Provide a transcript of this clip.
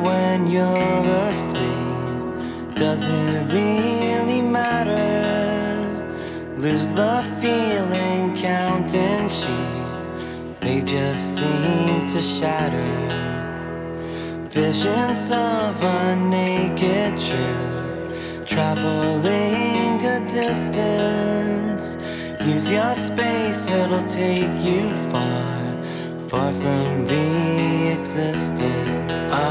when you're asleep. Does it really matter? Lose the feeling counting sheep. They just seem to shatter. Visions of a naked truth, traveling a distance. Use your space, it'll take you far, far from the existence.